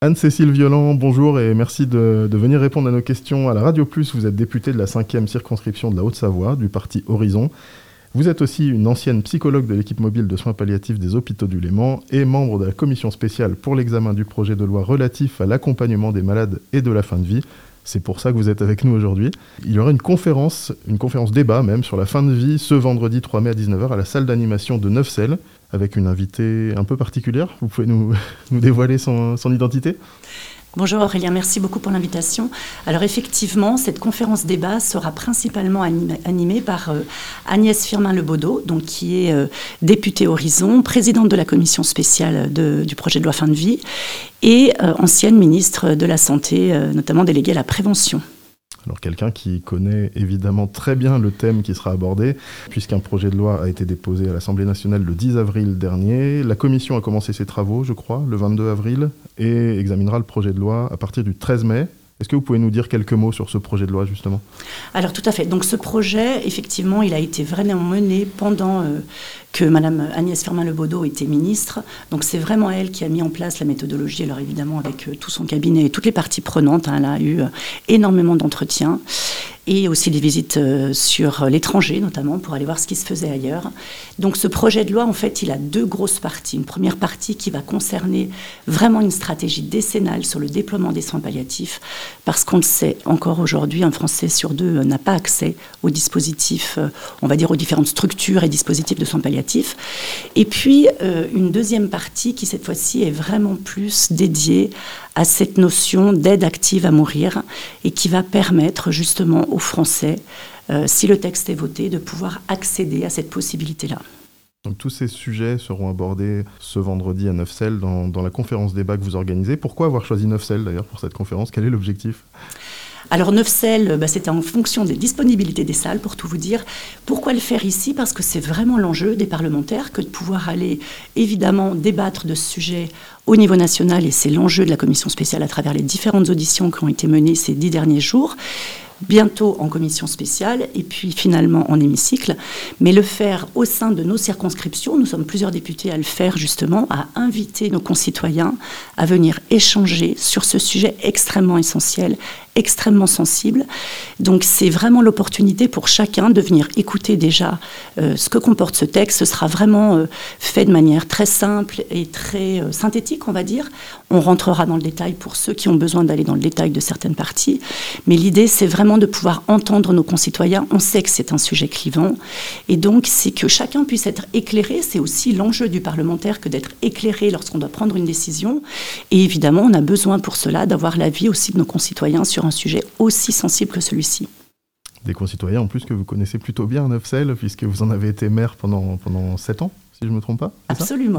Anne-Cécile Violent, bonjour et merci de venir répondre à nos questions à la Radio Plus. Vous êtes députée de la 5e circonscription de la Haute-Savoie, du parti Horizon. Vous êtes aussi une ancienne psychologue de l'équipe mobile de soins palliatifs des hôpitaux du Léman et membre de la commission spéciale pour l'examen du projet de loi relatif à l'accompagnement des malades et de la fin de vie. C'est pour ça que vous êtes avec nous aujourd'hui. Il y aura une conférence débat même, sur la fin de vie ce vendredi 3 mai à 19h à la salle d'animation de Neufcelles, avec une invitée un peu particulière. Vous pouvez nous dévoiler son identité ? Bonjour Aurélien, merci beaucoup pour l'invitation. Alors effectivement, cette conférence débat sera principalement animée par Agnès Firmin-Lebaudot, donc qui est députée Horizon, présidente de la commission spéciale du projet de loi fin de vie et ancienne ministre de la Santé, notamment déléguée à la prévention. Alors quelqu'un qui connaît évidemment très bien le thème qui sera abordé, puisqu'un projet de loi a été déposé à l'Assemblée nationale le 10 avril dernier. La commission a commencé ses travaux, je crois, le 22 avril, et examinera le projet de loi à partir du 13 mai. Est-ce que vous pouvez nous dire quelques mots sur ce projet de loi, justement ? Alors, tout à fait. Donc, ce projet, effectivement, il a été vraiment mené pendant que Mme Agnès Firmin-Lebaudot était ministre. Donc, c'est vraiment elle qui a mis en place la méthodologie, alors évidemment avec tout son cabinet et toutes les parties prenantes. Elle a eu énormément d'entretiens et aussi des visites sur l'étranger, notamment, pour aller voir ce qui se faisait ailleurs. Donc, ce projet de loi, en fait, il a deux grosses parties. Une première partie qui va concerner vraiment une stratégie décennale sur le déploiement des soins palliatifs, parce qu'on le sait, encore aujourd'hui, un Français sur deux n'a pas accès aux dispositifs, on va dire aux différentes structures et dispositifs de soins palliatifs. Et puis, une deuxième partie qui, cette fois-ci, est vraiment plus dédiée à cette notion d'aide active à mourir et qui va permettre justement aux Français, si le texte est voté, de pouvoir accéder à cette possibilité-là. Donc tous ces sujets seront abordés ce vendredi à Neufcelles dans la conférence débat que vous organisez. Pourquoi avoir choisi Neufcelles d'ailleurs pour cette conférence ? Quel est l'objectif ? Alors Neufcelles, c'était en fonction des disponibilités des salles, pour tout vous dire. Pourquoi le faire ici ? Parce que c'est vraiment l'enjeu des parlementaires que de pouvoir aller évidemment débattre de ce sujet au niveau national, et c'est l'enjeu de la commission spéciale à travers les différentes auditions qui ont été menées ces 10 derniers jours. Bientôt en commission spéciale et puis finalement en hémicycle, mais le faire au sein de nos circonscriptions. Nous sommes plusieurs députés à le faire justement, à inviter nos concitoyens à venir échanger sur ce sujet extrêmement essentiel, extrêmement sensible. Donc c'est vraiment l'opportunité pour chacun de venir écouter déjà ce que comporte ce texte. Ce sera vraiment fait de manière très simple et très synthétique, on va dire. On rentrera dans le détail pour ceux qui ont besoin d'aller dans le détail de certaines parties, mais l'idée c'est vraiment de pouvoir entendre nos concitoyens. On sait que c'est un sujet clivant et donc c'est que chacun puisse être éclairé. C'est aussi l'enjeu du parlementaire que d'être éclairé lorsqu'on doit prendre une décision, et évidemment on a besoin pour cela d'avoir l'avis aussi de nos concitoyens sur un sujet aussi sensible que celui-ci. Des concitoyens en plus que vous connaissez plutôt bien à Neufcelles, puisque vous en avez été maire pendant 7 ans, si je ne me trompe pas. Absolument.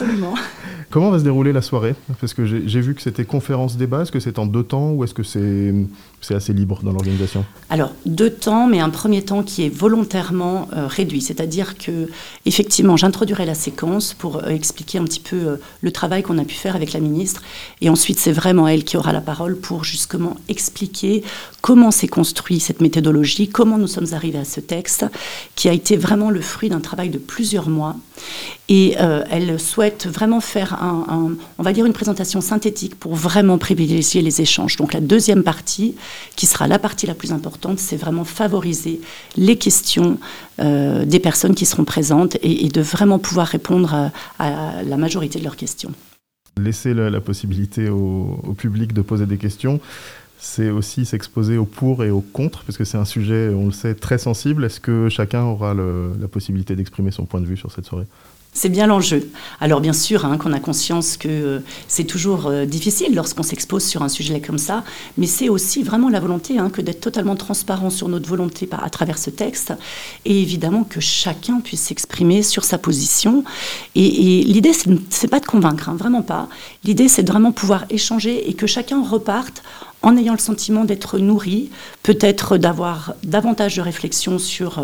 Comment va se dérouler la soirée ? Parce que j'ai vu que c'était conférence débat. Est-ce que c'est en 2 temps ou est-ce que c'est assez libre dans l'organisation ? Alors, 2 temps, mais un premier temps qui est volontairement réduit. C'est-à-dire que, effectivement, j'introduirai la séquence pour expliquer un petit peu le travail qu'on a pu faire avec la ministre. Et ensuite, c'est vraiment elle qui aura la parole pour justement expliquer comment s'est construite cette méthodologie, comment nous sommes arrivés à ce texte, qui a été vraiment le fruit d'un travail de plusieurs mois. Et elle souhaite vraiment faire on va dire une présentation synthétique pour vraiment privilégier les échanges. Donc la deuxième partie, qui sera la partie la plus importante, c'est vraiment favoriser les questions des personnes qui seront présentes et de vraiment pouvoir répondre à la majorité de leurs questions. Laisser la possibilité au public de poser des questions, c'est aussi s'exposer au pour et au contre, parce que c'est un sujet, on le sait, très sensible. Est-ce que chacun aura la possibilité d'exprimer son point de vue sur cette soirée ? C'est bien l'enjeu. Alors bien sûr qu'on a conscience que c'est toujours difficile lorsqu'on s'expose sur un sujet comme ça, mais c'est aussi vraiment la volonté que d'être totalement transparent sur notre volonté à travers ce texte, et évidemment que chacun puisse s'exprimer sur sa position. Et l'idée, c'est pas de convaincre, vraiment pas. L'idée, c'est de vraiment pouvoir échanger et que chacun reparte en ayant le sentiment d'être nourri, peut-être d'avoir davantage de réflexion sur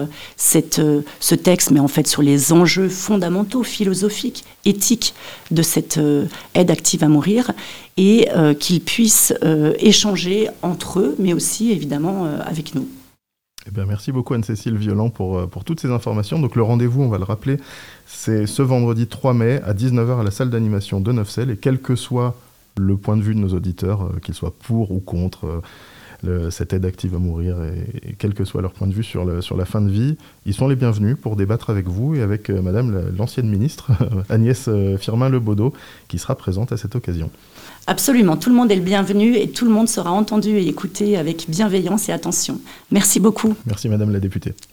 ce texte, mais en fait sur les enjeux fondamentaux, philosophiques, éthiques de cette aide active à mourir, et qu'ils puissent échanger entre eux, mais aussi évidemment avec nous. Eh bien, merci beaucoup Anne-Cécile Violent pour toutes ces informations. Donc le rendez-vous, on va le rappeler, c'est ce vendredi 3 mai à 19h à la salle d'animation de Neufcelles, et quel que soit le point de vue de nos auditeurs, qu'ils soient pour ou contre cette aide active à mourir, et quel que soit leur point de vue sur la fin de vie, ils sont les bienvenus pour débattre avec vous et avec madame l'ancienne ministre, Agnès Firmin-Lebaudot, qui sera présente à cette occasion. Absolument, tout le monde est le bienvenu et tout le monde sera entendu et écouté avec bienveillance et attention. Merci beaucoup. Merci madame la députée.